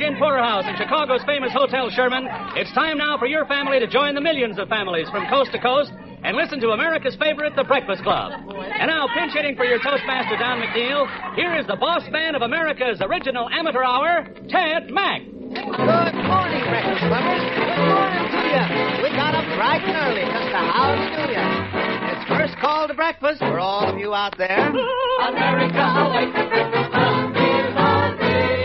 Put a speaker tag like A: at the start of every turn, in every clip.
A: Inn Porterhouse and Chicago's famous Hotel Sherman, it's time now for your family to join the millions of families from coast to coast and listen to America's favorite, The Breakfast Club. And now, pinch hitting for your Toastmaster, Don McNeil, here is the boss man of America's original amateur hour, Ted Mack.
B: Good morning, Breakfast Clubbers. Good morning to you. We got up bright and early just to howdy do ya. It's first call to breakfast for all of you out there.
C: America awaits the Breakfast Club. Here's all day.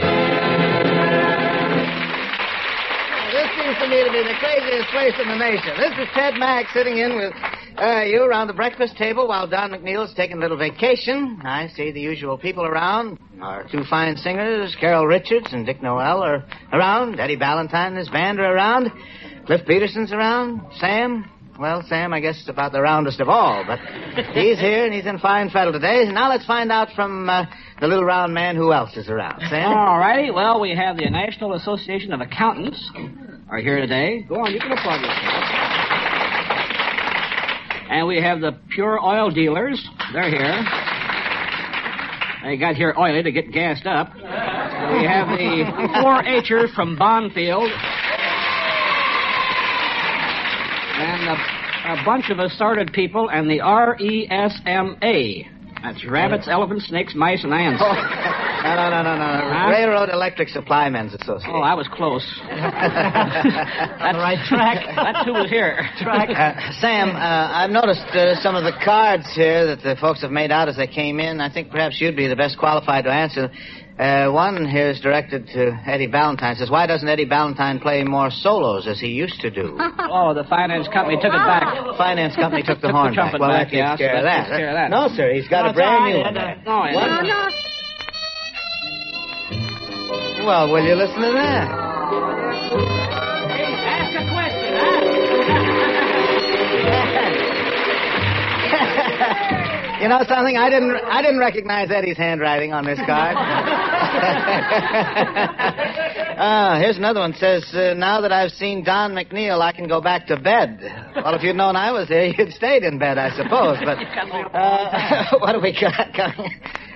B: This seems to me to be the craziest place in the nation. This is Ted Mack sitting in with you around the breakfast table while Don McNeil's taking a little vacation. I see the usual people around. Our two fine singers, Carol Richards and Dick Noel, are around. Eddie Ballantyne and his band are around. Cliff Peterson's around. Sam, well, Sam, I guess, is about the roundest of all, but he's here and he's in fine fettle today. Now let's find out from the little round man who else is around. Sam?
D: All righty. Well, we have the National Association of Accountants are here today. Go on, you can applaud yourself. And we have the Pure Oil Dealers. They're here. They got here oily to get gassed up. We have the 4-H'ers from Bonfield. And a bunch of assorted people and the RESMA. That's rabbits, elephants, snakes, mice, and ants.
B: No. Railroad Electric Supply Men's Association.
D: Oh, I was close. That's the right track. That too was here.
B: Sam, I've noticed some of the cards here that the folks have made out as they came in. I think perhaps you'd be the best qualified to answer. One here is directed to Eddie Ballantyne. It says, why doesn't Eddie Ballantyne play more solos as he used to do?
D: Oh, the finance company took it back.
B: The finance company took the horn back. Well, that takes care of that. No, sir, he's got a brand new one.
D: No.
B: Well, will you listen to that?
D: Hey, ask a question, huh?
B: You know something? I didn't recognize Eddie's handwriting on this card. Here's another one. It says, now that I've seen Don McNeil, I can go back to bed. Well, if you'd known I was there, you'd stayed in bed, I suppose. But what do we got coming?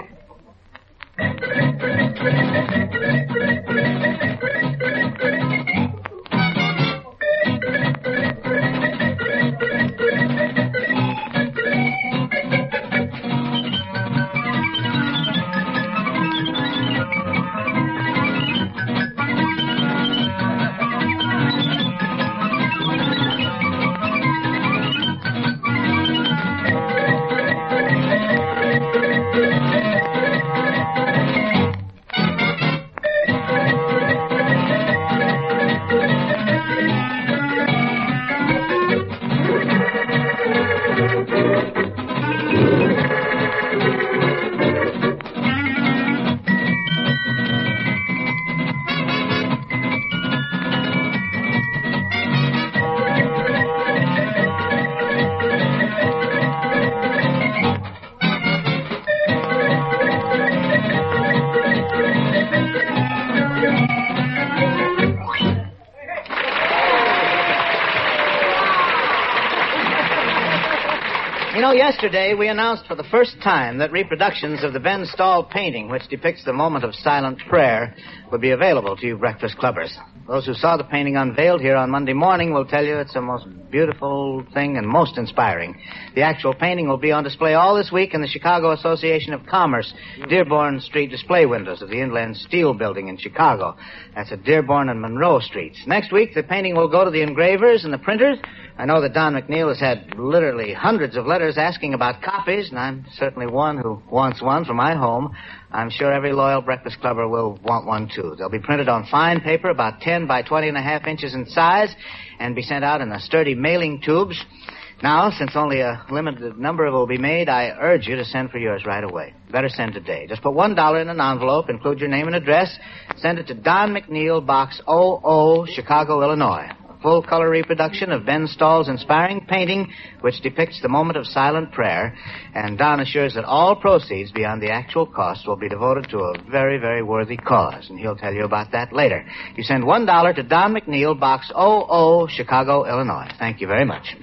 B: Yesterday, we announced for the first time that reproductions of the Ben Stahl painting, which depicts the moment of silent prayer, would be available to you breakfast clubbers. Those who saw the painting unveiled here on Monday morning will tell you it's the most beautiful thing and most inspiring. The actual painting will be on display all this week in the Chicago Association of Commerce, Dearborn Street display windows of the Inland Steel Building in Chicago. That's at Dearborn and Monroe Streets. Next week, the painting will go to the engravers and the printers. I know that Don McNeil has had literally hundreds of letters asking about copies, and I'm certainly one who wants one for my home. I'm sure every loyal breakfast clubber will want one, too. They'll be printed on fine paper, about 10 by 20.5 inches in size, and be sent out in the sturdy mailing tubes. Now, since only a limited number will be made, I urge you to send for yours right away. Better send today. Just put $1 in an envelope, include your name and address, send it to Don McNeil, Box 00, Chicago, Illinois. Full-color reproduction of Ben Stahl's inspiring painting, which depicts the moment of silent prayer. And Don assures that all proceeds beyond the actual cost will be devoted to a very, very worthy cause. And he'll tell you about that later. You send $1 to Don McNeil, Box 00, Chicago, Illinois. Thank you very much.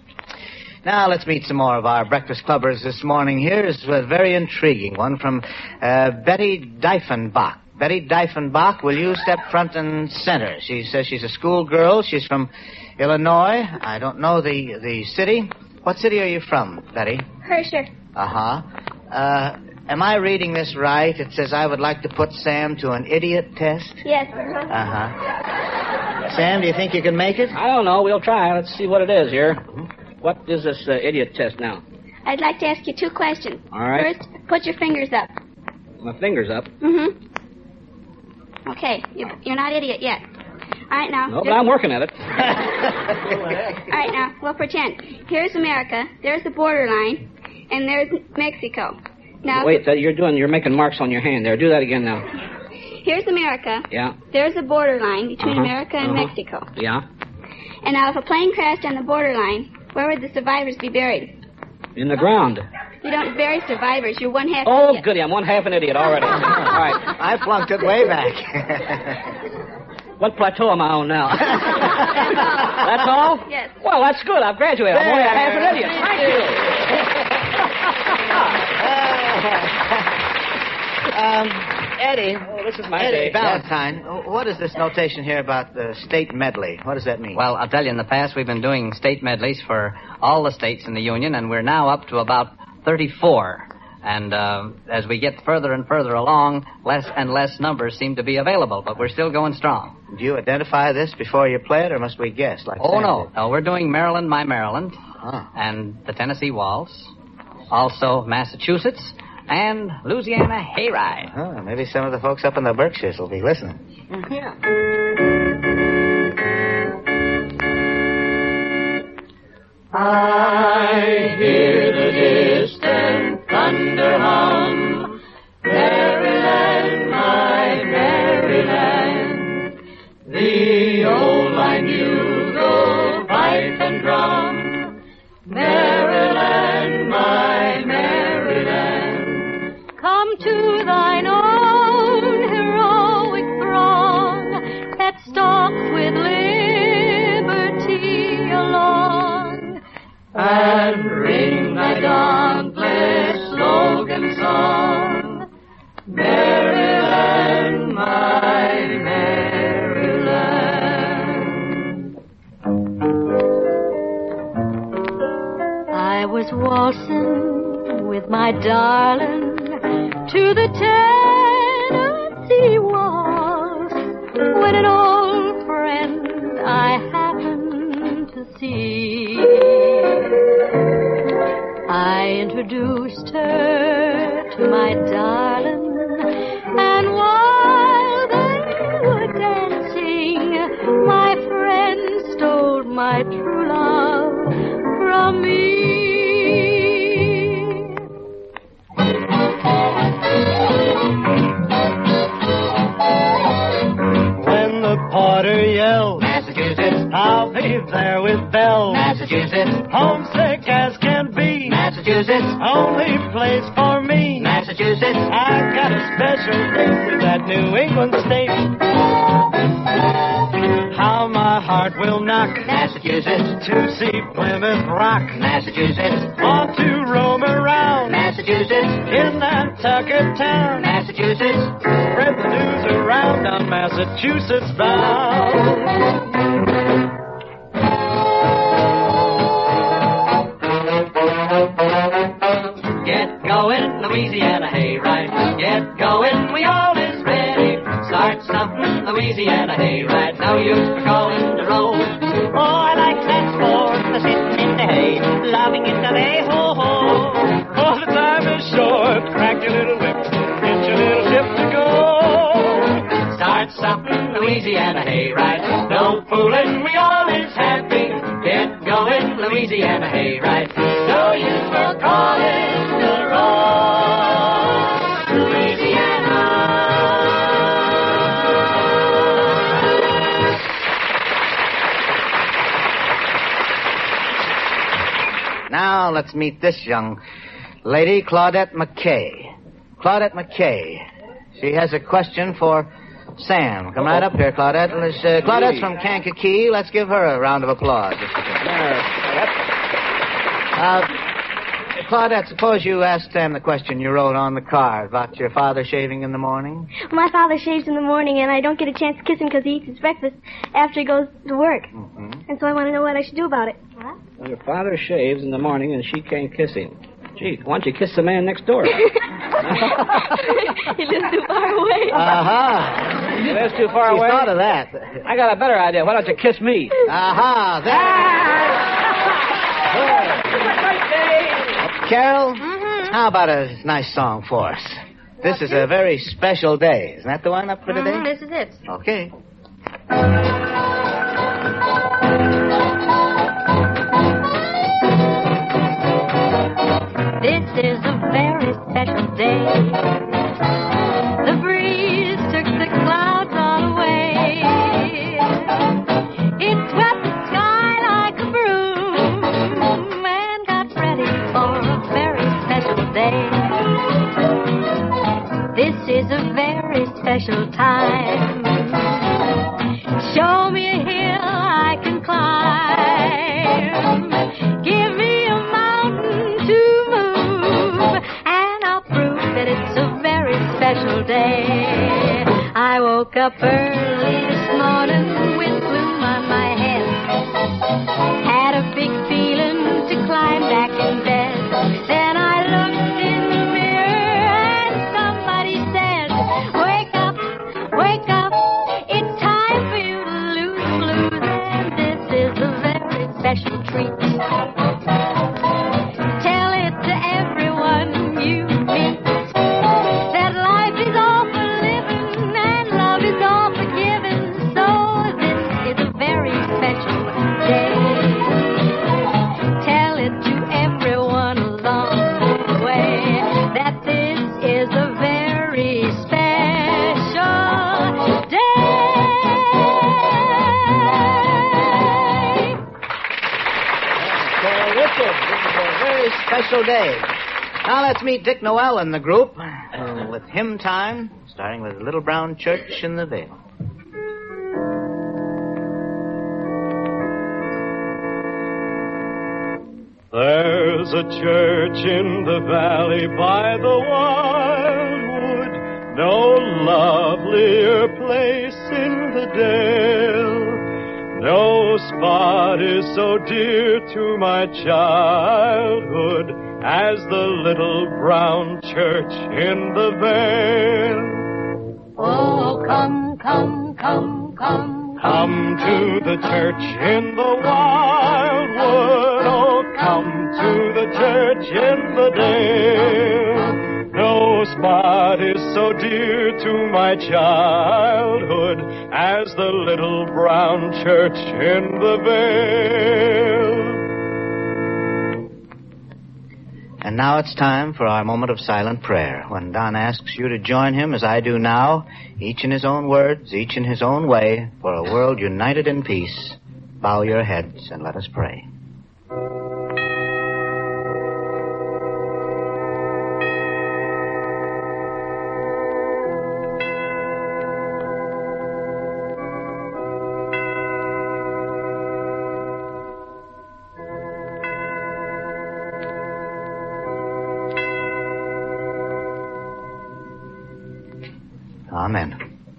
B: Now, let's meet some more of our breakfast clubbers this morning. Here's a very intriguing one from Betty Diefenbach. Betty Diefenbach, will you step front and center? She says she's a schoolgirl. She's from Illinois. I don't know the city. What city are you from, Betty?
E: Hersher.
B: Uh-huh. Am I reading this right? It says I would like to put Sam to an idiot test?
E: Yes.
B: Uh-huh. Sam, do you think you can make it?
D: I don't know. We'll try. Let's see what it is here. What is this idiot test now?
E: I'd like to ask you 2 questions.
D: All right.
E: First, put your fingers up.
D: My finger's up.
E: Mm-hmm. Okay, you're not idiot yet. All right, now.
D: No, but I'm working at it.
E: All right, now, we'll pretend. Here's America, there's the borderline, and there's Mexico. Now.
D: Wait, you're making marks on your hand there. Do that again now.
E: Here's America.
D: Yeah.
E: There's the borderline between America and Mexico.
D: Yeah.
E: And now, if a plane crashed on the borderline, where would the survivors be buried?
D: In the ground.
E: You don't bury survivors. You're one half
D: Oh,
E: idiot.
D: goody. I'm one half an idiot already. All right.
B: I flunked it way back.
D: What plateau am I on now? That's all?
E: Yes.
D: Well, that's good. I've graduated. I'm only a half an idiot. Thank you.
B: Eddie.
D: Oh, this is my
B: Eddie
D: day.
B: Valentine, what is this notation here about the state medley? What does that mean?
F: Well, I'll tell you, in the past, we've been doing state medleys for all the states in the Union, and we're now up to about 34. And as we get further and further along, less and less numbers seem to be available, but we're still going strong.
B: Do you identify this before you play it, or must we guess? Like
F: Oh,
B: Sam
F: no.
B: did?
F: No, we're doing Maryland, My Maryland,
B: Huh.
F: and the Tennessee Waltz, also Massachusetts, and Louisiana Hayride.
B: Oh, maybe some of the folks up in the Berkshires will be listening.
D: Yeah.
C: I hear the distant thunder hum, Maryland, my Maryland, the old line bugle, pipe and drum, Maryland, my Maryland.
G: Come to thine own heroic throng that stalks with liberty along.
C: And ring thy dauntless slogan song, Maryland, my Maryland.
G: I was waltzing with my darling to the Tennessee Waltz when an old friend I happened to see. I introduced her to my darling, and while they were dancing, my friend stole my true love from me.
H: When the porter yells,
B: Massachusetts,
H: I'll be there with bells.
B: Massachusetts,
H: Homesick as can be,
B: Massachusetts,
H: only place for me.
B: Massachusetts.
H: I've got a special date with that New England state. How my heart will knock
B: Massachusetts,
H: to see Plymouth Rock.
B: Massachusetts,
H: Want to roam around
B: Massachusetts,
H: in Nantucket town.
B: Massachusetts.
H: Spread the news around, I'm Massachusetts bound.
C: Get going, Louisiana hayride. Get going, we all is ready. Start stuffing, Louisiana hayride. No use for calling the roll.
H: Oh, I like that sport, the sitting in the hay, loving in the bay, ho ho. Oh, the time is short, crack your little whip, get your little ship to go.
C: Start stuffing, Louisiana hayride. No fooling, we all is happy. Get going, Louisiana hayride. No use for calling the roll. Louisiana.
B: Now let's meet this young lady, Claudette McKay. Claudette McKay. She has a question for Sam. Come right up here, Claudette. Claudette's from Kankakee. Let's give her a round of applause. Claudette, suppose you ask them the question you wrote on the card about your father shaving in the morning.
I: My father shaves in the morning, and I don't get a chance to kiss him because he eats his breakfast after he goes to work.
B: Mm-hmm.
I: And so I want to know what I should do about it.
D: Well, your father shaves in the morning, and she can't kiss him. Gee, why don't you kiss the man next door?
I: He lives too far away.
B: Aha.
D: He lives too far away?
B: You thought of that.
D: I got a better idea. Why don't you kiss me?
B: Aha. Carol, how about a nice song for us? This is a very special day. Isn't that the one up for today?
I: This is it.
B: Okay.
G: This is a very special day. The breeze took the clouds all away. It swept the sky like a broom and got ready for a very special day. This is a very special time. Show me a hill I can climb. Give me a mountain to move, and I'll prove that it's a very special day. I woke up early this morning with gloom on my head. Had a big feeling to climb back in bed. Then I looked in the mirror and somebody said, wake up, wake up. It's time for you to lose the blues, and this is a very special treat. Tell it to everyone you meet that life is all for living and love is all for giving. So this is a very special day. Tell it to everyone along the way that this is a very special day.
B: Carol Richard, this is a very special day. Now let's meet Dick Noel and the group with Hymn Time, starting with Little Brown Church in the Vale.
J: There's a church in the valley by the wildwood, no lovelier place in the dale. No spot is so dear to my childhood as the little brown church in the vale.
G: Oh, come, come, come, come.
J: Come to the church in the wildwood. Oh, come to the church in the dale. No spot is so dear to my childhood as the little brown church in the vale.
B: And now it's time for our moment of silent prayer, when Don asks you to join him as I do now, each in his own words, each in his own way, for a world united in peace. Bow your heads and let us pray. Amen.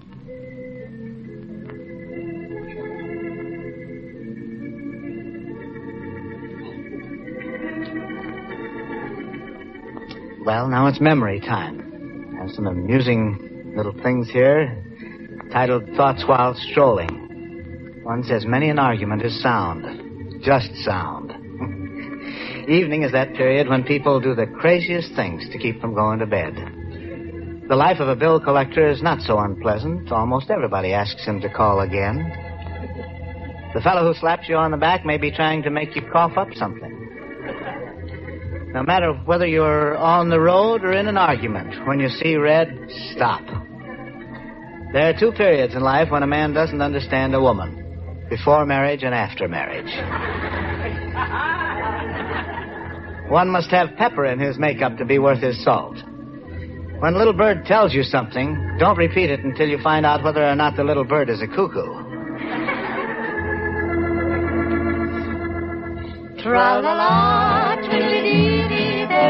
B: Well, now it's memory time. I have some amusing little things here titled Thoughts While Strolling. One says, many an argument is sound, just sound. Evening is that period when people do the craziest things to keep from going to bed. The life of a bill collector is not so unpleasant. Almost everybody asks him to call again. The fellow who slaps you on the back may be trying to make you cough up something. No matter whether you're on the road or in an argument, when you see red, stop. There are two periods in life when a man doesn't understand a woman: before marriage and after marriage. One must have pepper in his makeup to be worth his salt. When a little bird tells you something, don't repeat it until you find out whether or not the little bird is a cuckoo.
G: Tra-la-la, twiddly-dee-dee, there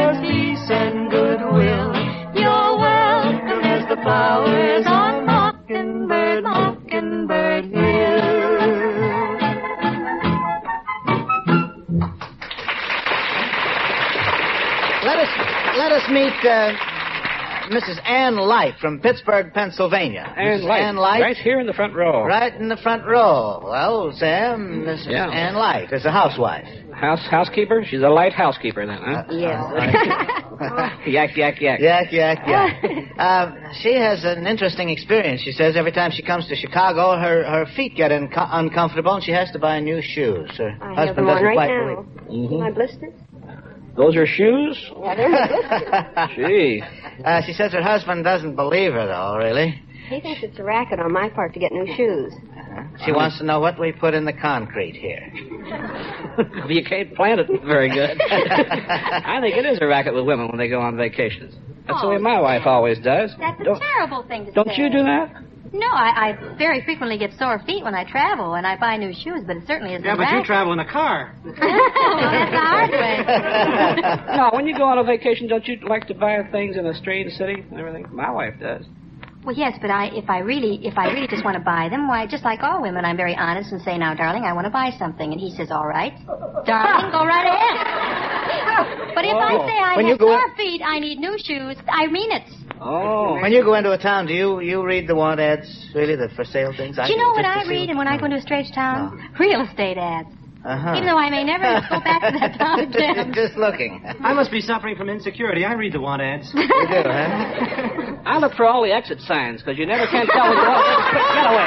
B: meet Mrs. Ann Light from Pittsburgh, Pennsylvania.
D: Ann Light.
B: Ann Light.
D: Right here in the front row.
B: Right in the front row. Well, Sam, Mrs. Ann Light is a housewife.
D: Housekeeper? She's a light housekeeper then, huh?
I: Yes.
D: Yak, yak, yak.
B: Yak, yak, yak. She has an interesting experience. She says every time she comes to Chicago, her feet get uncomfortable and she has to buy new shoes. Her
I: I have
B: husband
I: them on
B: doesn't
I: right
B: quite
I: now.
B: believe.
I: See my blisters?
D: Those are shoes?
I: Yeah, they're my blisters.
D: Gee.
B: She says her husband doesn't believe her, though, really.
I: He thinks it's a racket on my part to get new shoes.
B: She wants to know what we put in the concrete here.
D: You can't plant it very good. I think it is a racket with women when they go on vacations. That's the way my wife always does.
K: That's a terrible thing to say.
D: Don't you do that?
K: No, I very frequently get sore feet when I travel and I buy new shoes, but it certainly isn't
D: Yeah, but you travel in a car.
K: Well, that's the hard way.
D: No, when you go on a vacation, don't you like to buy things in a strange city and everything? My wife does.
K: Well, yes, but if I really just want to buy them, why, just like all women, I'm very honest and say, now, darling, I want to buy something. And he says, all right. Darling, go right ahead. But if I say I have sore feet, I need new shoes, I mean it.
B: Oh. When you go into a town, do you read the want ads, really, the for sale things?
K: Do you know what I read when I go into a strange town?
B: No.
K: Real estate ads.
B: Uh-huh.
K: Even though I may never go back to that town again.
B: Just looking.
L: I must be suffering from insecurity. I read the want ads.
B: You do, huh?
D: I look for all the exit signs, because you never can tell when you're on. Quick, get away.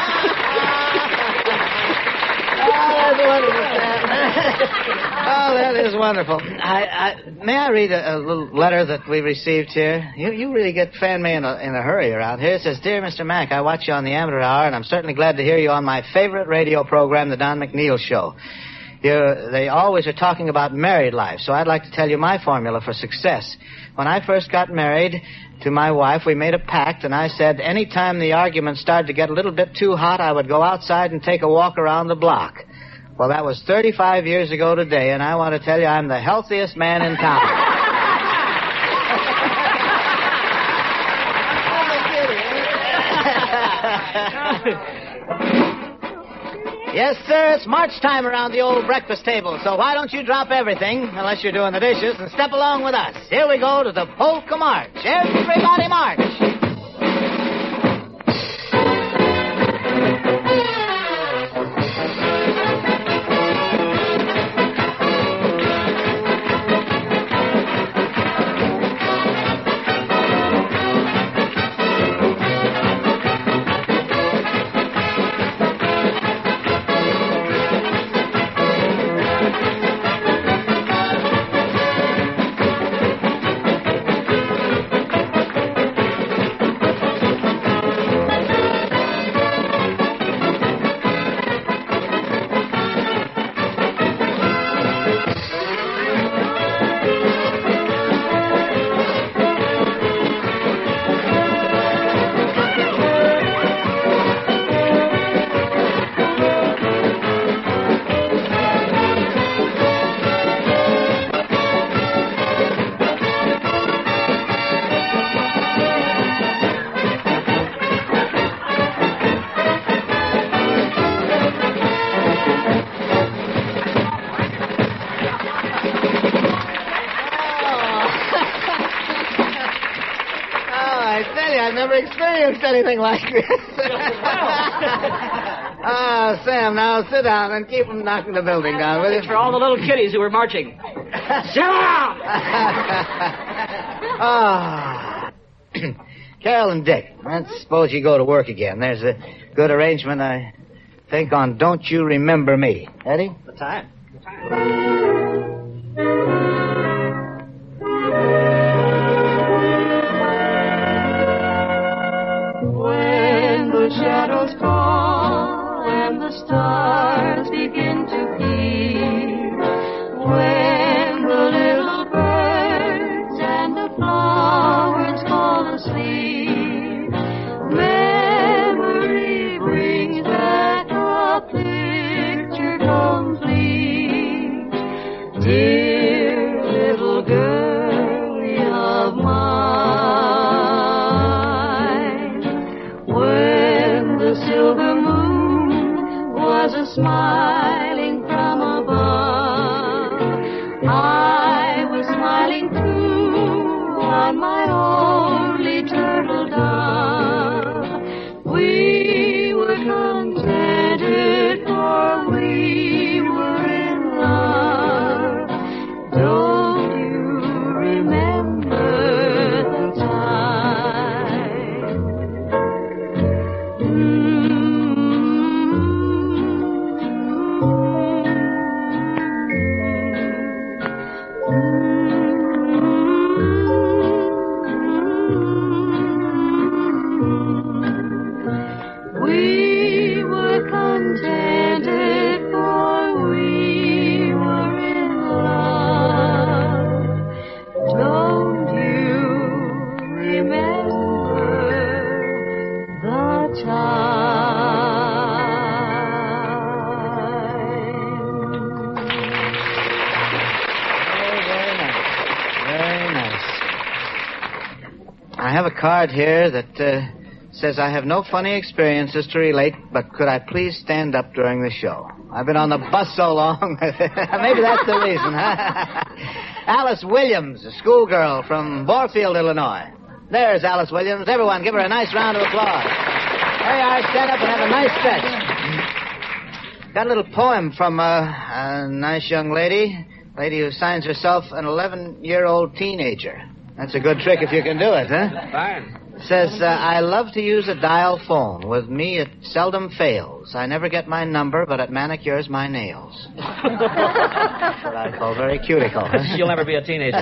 B: Oh, that is wonderful. May I read a little letter that we received here? You really get fan mail in a hurry around here. It says, Dear Mr. Mack, I watch you on the Amateur Hour, and I'm certainly glad to hear you on my favorite radio program, The Don McNeil Show. They always are talking about married life, so I'd like to tell you my formula for success. When I first got married to my wife, we made a pact, and I said any time the argument started to get a little bit too hot, I would go outside and take a walk around the block. Well, that was 35 years ago today, and I want to tell you I'm the healthiest man in town. Yes, sir, it's march time around the old breakfast table, so why don't you drop everything, unless you're doing the dishes, and step along with us. Here we go to the polka march. Everybody march. I've never experienced anything like this. Sam, now sit down and keep from knocking the building down, will you?
D: For all the little kiddies who were marching. Sit down!
B: Carol and Dick, let's suppose you go to work again. There's a good arrangement, I think, on Don't You Remember Me. Eddie?
L: The time.
C: When the shadows fall and the stars begin to peep, when the little birds and the flowers fall asleep, memory brings back a picture complete
G: lonely turtle dove. We were contented, for we were in love. Don't you remember the time? We were contented, for we were in love. Don't you remember the
B: Very nice. I have a card here that says I have no funny experiences to relate, but could I please stand up during the show? I've been on the bus so long. Maybe that's the reason, huh? Alice Williams, a schoolgirl from Borefield, Illinois. There's Alice Williams. Everyone, give her a nice round of applause. There you are. Stand up and have a nice stretch. Got a little poem from a nice young lady who signs herself an 11-year-old teenager. That's a good trick if you can do it, huh?
D: Fine.
B: Says, I love to use a dial phone. With me, it seldom fails. I never get my number, but it manicures my nails. That's what I call very cuticle. Huh?
D: You'll never be a teenager.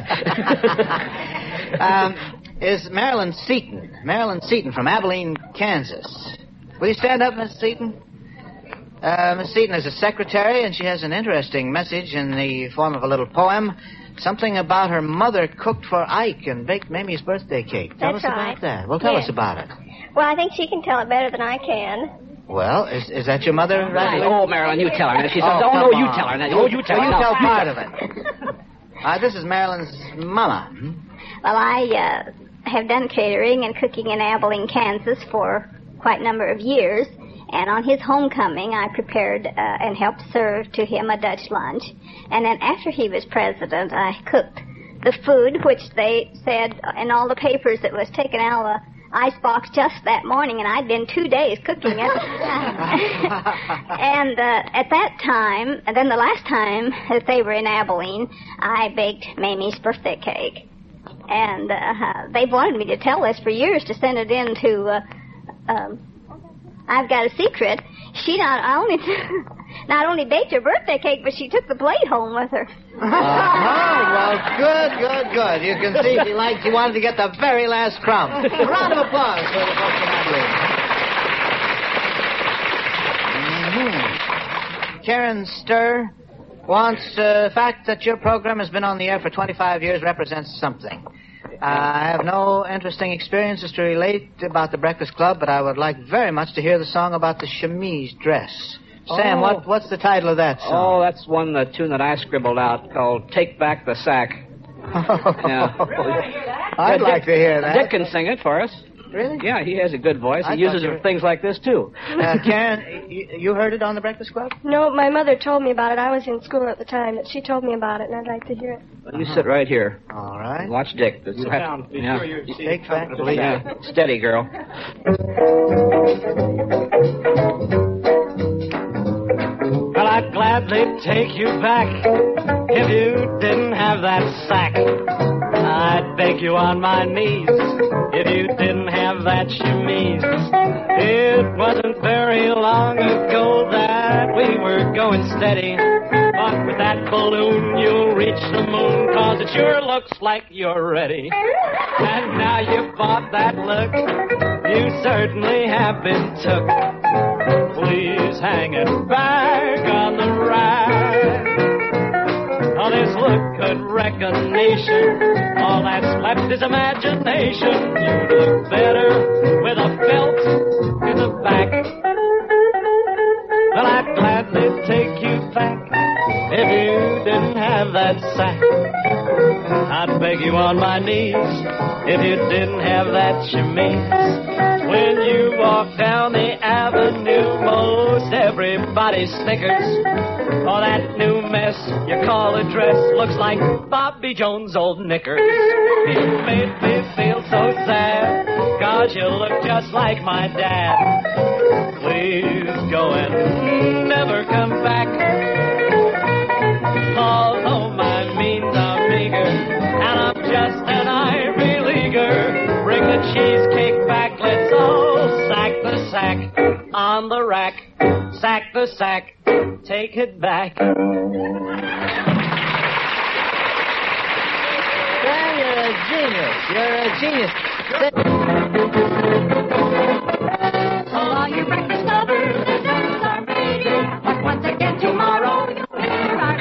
B: Is Marilyn Seaton. Marilyn Seaton from Abilene, Kansas. Will you stand up, Miss Seaton? Miss Seaton is a secretary, and she has an interesting message in the form of a little poem. Something about her mother cooked for Ike and baked Mamie's birthday cake. Tell us about that. Well, tell us about it.
I: Well, I think she can tell it better than I can.
B: Well, is that your mother, Riley?
D: Oh, Marilyn, you tell her. She says, you tell her. You tell her.
B: You tell part of it. This is Marilyn's mama.
E: Well, I have done catering and cooking in Abilene, Kansas for quite a number of years. And on his homecoming, I prepared and helped serve to him a Dutch lunch. And then after he was president, I cooked the food, which they said in all the papers it was taken out of the icebox just that morning, and I'd been 2 days cooking it. And at that time, and then the last time that they were in Abilene, I baked Mamie's birthday cake. And they've wanted me to tell this for years, to send it in to... I've got a secret. She not only baked her birthday cake, but she took the plate home with her.
B: Well, good. You can see she wanted to get the very last crumb. A round of applause for the folks in Abilene. Karen Sturr wants the fact that your program has been on the air for 25 years represents something. I have no interesting experiences to relate about the Breakfast Club, but I would like very much to hear the song about the chemise dress. Sam, what's the title of that song?
D: Oh, that's the tune that I scribbled out called Take Back the Sack. Yeah.
B: I'd like to hear that.
D: Dick can sing it for us.
B: Really?
D: Yeah, he has a good voice. He uses it for things like this, too.
B: Karen, you heard it on the Breakfast Club?
I: No, my mother told me about it. I was in school at the time, but she told me about it, and I'd like to hear it.
D: You sit right here.
B: All right.
D: Watch Dick.
L: Sit down. Be sure you're
B: Take back the
D: sack. Steady, girl.
H: Well, I'd gladly take you back if you didn't have that sack. I'd beg you on my knees if you didn't have that chemise. It wasn't very long ago that we were going steady, but with that balloon you'll reach the moon, 'cause it sure looks like you're ready. And now you've bought that look, you certainly have been took. Please hang it back on the rack. Oh, this look good recognition, all that's left is imagination. You'd look better with a belt in the back. Well, I'd gladly take you back if you didn't have that sack. I'd beg you on my knees if you didn't have that chemise. When you walk down the avenue, most everybody snickers. Oh, that new mess you call a dress looks like Bobby Jones' old knickers. You made me feel so sad, 'cause you look just like my dad. Please go and never come back. Although my means are meager, and I'm just an Ivy Leaguer. Bring the cheesecake back, let's all sack the sack on the rack. Sack the sack, take it back.
B: Well, you're a genius. You're a genius.
C: All you breakfast lovers, the jokes are made. But once again tomorrow, you'll hear our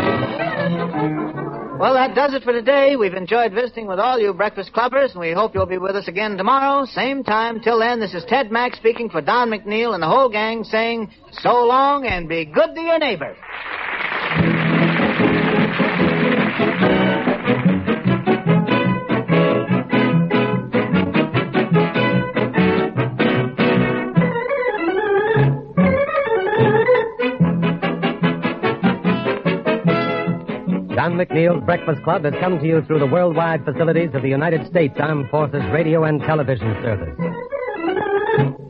B: Well, that does it for today. We've enjoyed visiting with all you Breakfast Clubbers, and we hope you'll be with us again tomorrow, same time. Till then, this is Ted Mack speaking for Don McNeil and the whole gang saying so long and be good to your neighbor.
M: Don McNeil's Breakfast Club has come to you through the worldwide facilities of the United States Armed Forces Radio and Television Service.